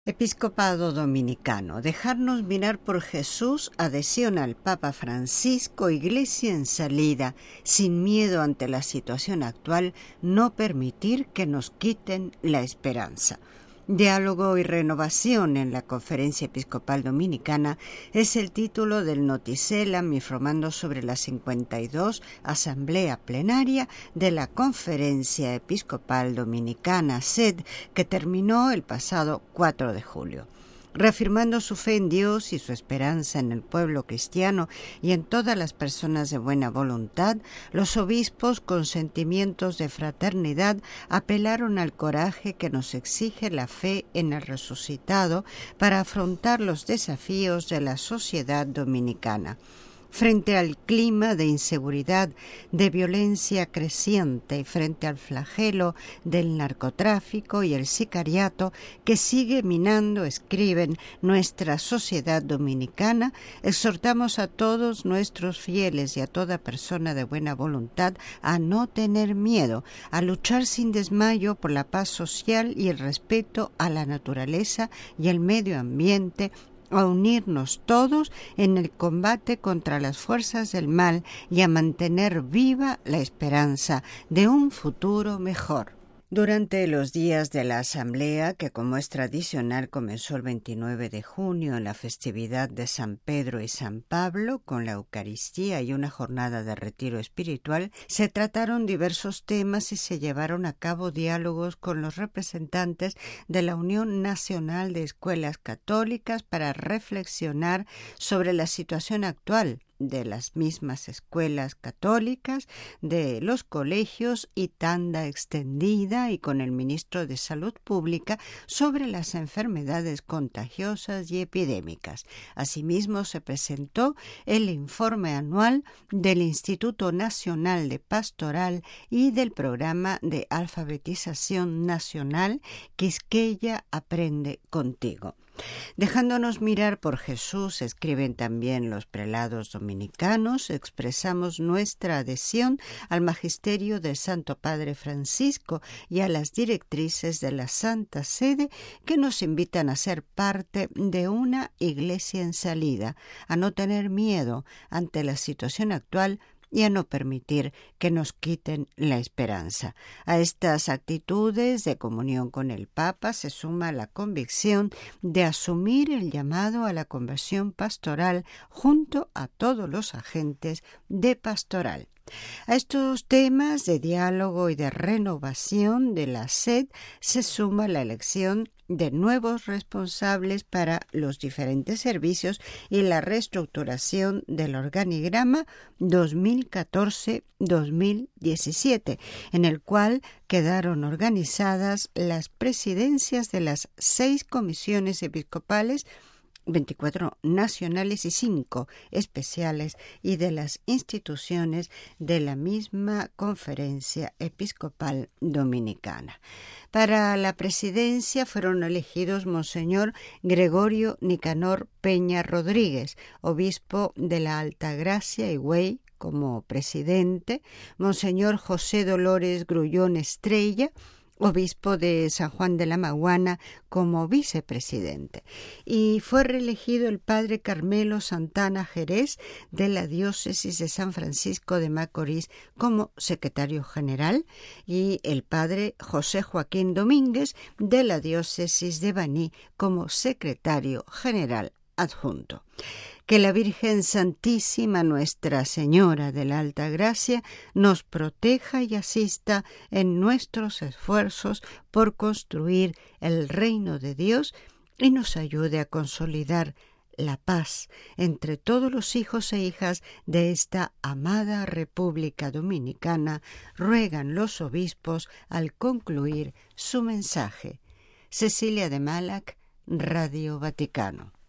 Episcopado Dominicano. Dejarnos mirar por Jesús, adhesión al Papa Francisco, Iglesia en salida, sin miedo ante la situación actual, no permitir que nos quiten la esperanza. Diálogo y renovación en la Conferencia Episcopal Dominicana es el título del noticelam informando sobre la 52 Asamblea Plenaria de la Conferencia Episcopal Dominicana, SED, que terminó el pasado 4 de julio. Reafirmando su fe en Dios y su esperanza en el pueblo cristiano y en todas las personas de buena voluntad, los obispos, con sentimientos de fraternidad, apelaron al coraje que nos exige la fe en el resucitado para afrontar los desafíos de la sociedad dominicana. Frente al clima de inseguridad, de violencia creciente y frente al flagelo del narcotráfico y el sicariato que sigue minando, escriben, nuestra sociedad dominicana, exhortamos a todos nuestros fieles y a toda persona de buena voluntad a no tener miedo, a luchar sin desmayo por la paz social y el respeto a la naturaleza y el medio ambiente, a unirnos todos en el combate contra las fuerzas del mal y a mantener viva la esperanza de un futuro mejor. Durante los días de la Asamblea, que como es tradicional comenzó el 29 de junio en la festividad de San Pedro y San Pablo, con la Eucaristía y una jornada de retiro espiritual, se trataron diversos temas y se llevaron a cabo diálogos con los representantes de la Unión Nacional de Escuelas Católicas para reflexionar sobre la situación actual de las mismas escuelas católicas, de los colegios y tanda extendida, y con el ministro de Salud Pública sobre las enfermedades contagiosas y epidémicas. Asimismo, se presentó el informe anual del Instituto Nacional de Pastoral y del Programa de Alfabetización Nacional Quisqueya Aprende Contigo. Dejándonos mirar por Jesús, escriben también los prelados dominicanos, expresamos nuestra adhesión al magisterio del Santo Padre Francisco y a las directrices de la Santa Sede que nos invitan a ser parte de una iglesia en salida, a no tener miedo ante la situación actual y a no permitir que nos quiten la esperanza. A estas actitudes de comunión con el Papa se suma la convicción de asumir el llamado a la conversión pastoral junto a todos los agentes de pastoral. A estos temas de diálogo y de renovación de la SED se suma la elección de nuevos responsables para los diferentes servicios y la reestructuración del organigrama 2014-2017, en el cual quedaron organizadas las presidencias de las 6 comisiones episcopales, 24 nacionales y 5 especiales, y de las instituciones de la misma Conferencia Episcopal Dominicana. Para la presidencia fueron elegidos Monseñor Gregorio Nicanor Peña Rodríguez, obispo de la Altagracia Higüey, como presidente, Monseñor José Dolores Grullón Estrella, obispo de San Juan de la Maguana, como vicepresidente, y fue reelegido el padre Carmelo Santana Jerez de la diócesis de San Francisco de Macorís como secretario general y el padre José Joaquín Domínguez de la diócesis de Baní como secretario general adjunto. Que la Virgen Santísima, Nuestra Señora de la Alta Gracia, nos proteja y asista en nuestros esfuerzos por construir el reino de Dios y nos ayude a consolidar la paz entre todos los hijos e hijas de esta amada República Dominicana, ruegan los obispos al concluir su mensaje. Cecilia de Malac, Radio Vaticano.